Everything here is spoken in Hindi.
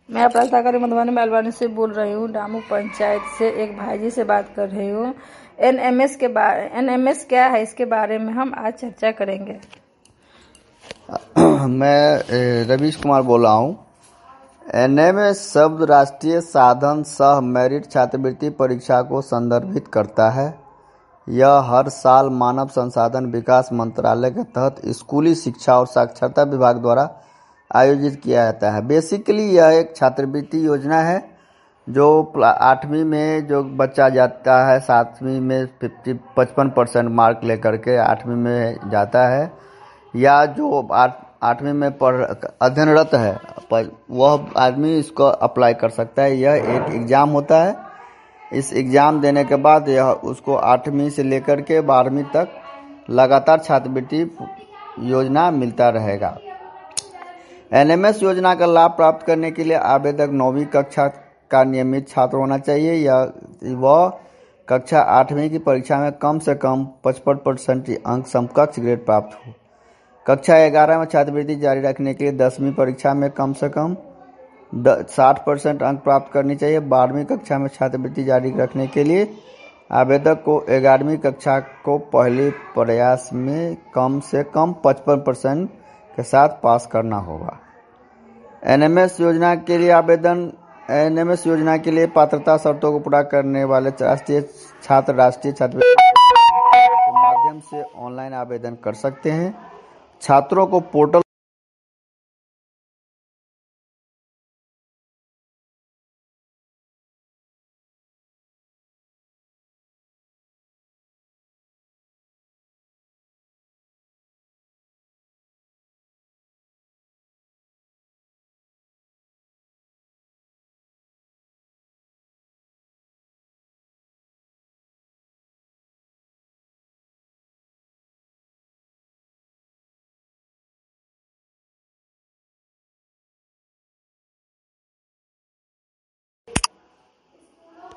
मैं अपराध ताकारी मधुबनी मेलवानी से बोल रही हूँ। डामू पंचायत से एक भाईजी से बात कर रही हूँ। एनएमएस क्या है, इसके बारे में हम आज चर्चा करेंगे। मैं रवीश कुमार बोल रहा हूँ। एनएमएस शब्द राष्ट्रीय साधन सह मेरिट छात्रवृत्ति परीक्षा को संदर्भित करता है। यह हर साल मानव संसाधन विकास मंत्रालय के तहत स्कूली शिक्षा और साक्षरता विभाग द्वारा आयोजित किया जाता है। बेसिकली यह एक छात्रवृत्ति योजना है जो 8वीं में जो बच्चा जाता है, 7वीं में 55% मार्क लेकर के 8वीं में जाता है, या जो 8वीं में अध्ययनरत है वह आदमी इसको अप्लाई कर सकता है। यह एक एग्ज़ाम होता है। इस एग्ज़ाम देने के बाद यह उसको 8वीं से लेकर के 12वीं तक लगातार छात्रवृत्ति योजना मिलता रहेगा। एनएमएस योजना का लाभ प्राप्त करने के लिए आवेदक 9वीं कक्षा का नियमित छात्र होना चाहिए या वह कक्षा 8वीं की परीक्षा में कम से कम 55% अंक समकक्ष ग्रेड प्राप्त हो। कक्षा 11 में छात्रवृत्ति जारी रखने के लिए 10वीं परीक्षा में कम से कम 60% अंक प्राप्त करनी चाहिए। 12वीं कक्षा में छात्रवृत्ति जारी रखने के लिए आवेदक को 11वीं कक्षा को पहले प्रयास में कम से कम 55% के साथ पास करना होगा। एनएमएस योजना के लिए पात्रता शर्तों को पूरा करने वाले राष्ट्रीय छात्रवृत्ति के माध्यम से ऑनलाइन आवेदन कर सकते हैं। छात्रों को पोर्टल